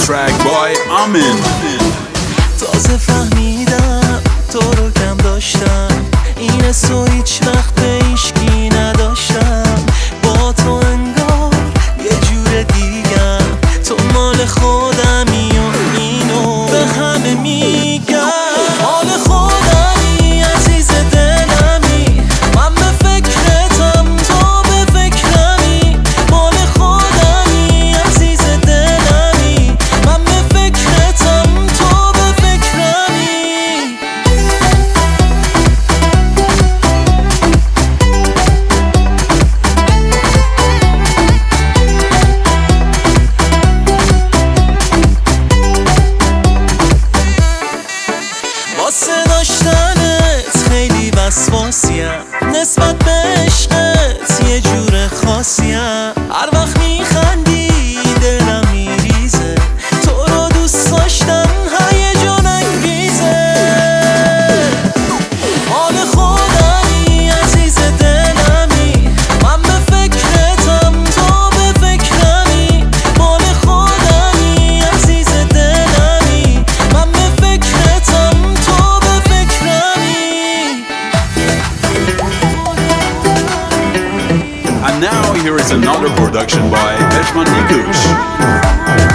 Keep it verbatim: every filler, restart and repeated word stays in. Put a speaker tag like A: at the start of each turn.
A: track by Amin.
B: تازه فهمیدم تو رو کم داشتم، این سو هیچ وقت به هیچکی نداشتم. با تو انگار یه جور دیگم، تو مال خودمی و اینو به همه میگم. مال خودمی عزیز دلمی، من به فکرتم تو به فکرمی. مال خودمی عزیز دلمی، من به فکرتم تو به فکرمی. واسه داشتنت خیلی وسواسیم، نسبت به عشقت یه جور خاصیم. هر وقت میخندی دلم میریزه، تو رو دوست داشتن هیجان انگیزه. مال خودمی عزیز دلمی، من به فکرتم تو به فکرمی. مال خودمی عزیز دلمی، من به فکرتم تو به فکرمی.
A: And now here is another production by Eshman Nikush.